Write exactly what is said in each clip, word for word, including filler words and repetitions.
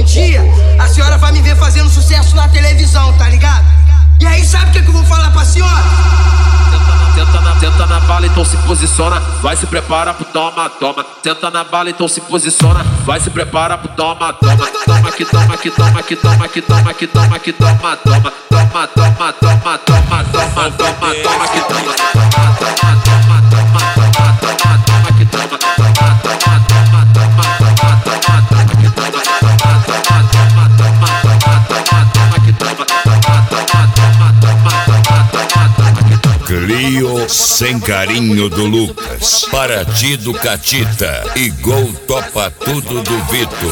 dia a senhora vai me ver fazendo sucesso na televisão, tá ligado? E aí sabe o que, que eu vou falar pra senhora? Senta na, senta na bala, então se posiciona. Vai se prepara pro toma, toma. Senta na bala, então se posiciona. Vai se prepara pro toma, toma. Toma que toma, que toma, que toma, que toma, que toma, que toma, toma. Toma, toma, toma, toma, toma, toma, toma, que toma. Toma, toma, toma, toma, toma, toma, toma, que toma. Toma, toma, toma, toma, toma, toma, toma, que toma. Toma, toma, toma, toma, toma, toma, que toma. Toma, toma, toma, toma, toma, toma, que toma. Clio Sem Carinho do Lucas, Paraty do Catita e Gol Topa Tudo do Vitor.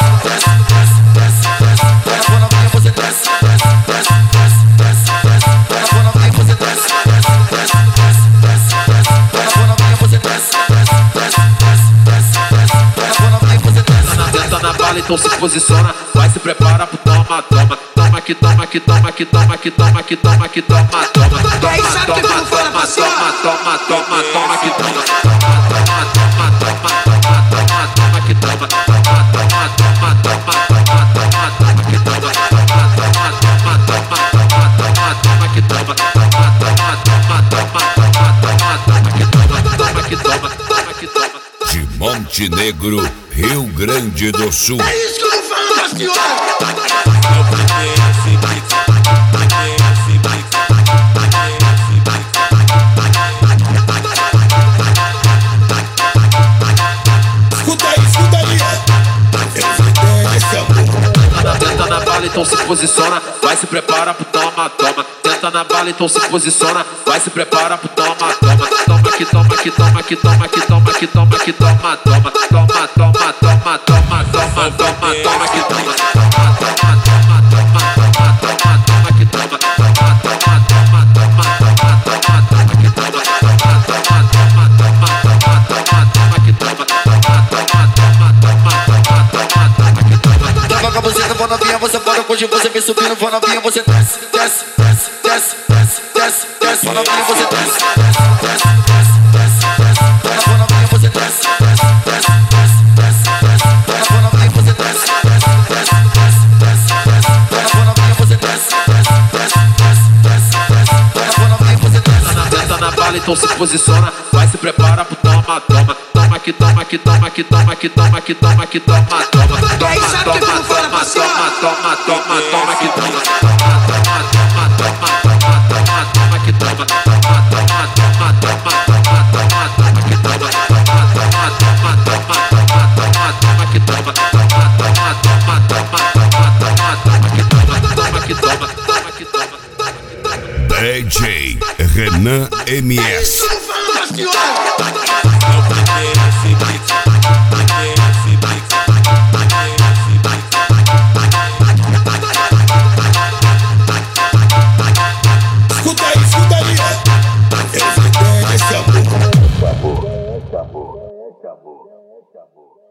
Senta na bala, então se posiciona. Vai se prepara pro toma, toma. Toma que toma, que toma, que toma, que toma, que toma, que toma, toma. E aí sabe o que, que eu vou falar pra senhora? Toma, toma, toma, que toma. Toma, toma, toma, toma, toma, toma, que toma. Toma, toma, toma, toma, toma, toma, que toma. Toma, toma, toma, toma, toma, toma, que toma. Toma, toma, toma, toma, toma, toma, que toma. Toma que toma, toma que toma. De Montenegro, Rio Grande do Sul. É isso que eu vou falar pra senhora! Senta na bala, então se posiciona. Vai se prepara pro toma, toma. Senta na bala, então se posiciona. Vai se prepara pro toma, toma. Toma que toma, que toma, que toma, que toma, que toma, que toma, toma. Toma, toma, toma, toma, toma, toma, toma, que toma. Toma, toma, toma, toma, toma, toma, que toma. Toma, toma, toma, toma, toma, toma, que toma. Toma, toma, toma, toma, toma, toma, que toma. Toma, toma, toma, toma, toma, toma, que toma. Tava com a buceta, vou novinha, você fora, hoje você vem subindo, vou novinha, você desce, desce, desce, desce, desce, desce, desce, vou novinha, você desce, desce, desce, desce, desce, vou novinha, você desce, desce, desce, desce, desce, vou novinha, você desce, desce, desce, desce, desce, vou novinha, você desce, desce, desce, desce, vou novinha, você desce. Senta na bala, então se posiciona. Vai se prepara pro toma, toma. Toma que toma, que toma, que toma, que toma, que toma, que toma, toma. E aí sabe o que, que eu vou falar pra senhora? Toma, toma, toma, que toma. Toma, toma, toma, toma, toma, toma, que toma. Toma, toma, toma, toma, toma, toma, que toma. Toma, toma, toma, toma, toma, toma, que toma. Toma, toma, toma, toma, toma, toma, que toma. Toma que toma, toma que toma. D J Renan M É isso S. que eu vou falar pra senhora! Escuta aí, escuta aí. Evidência, amor. Acabou, acabou, acabou, acabou.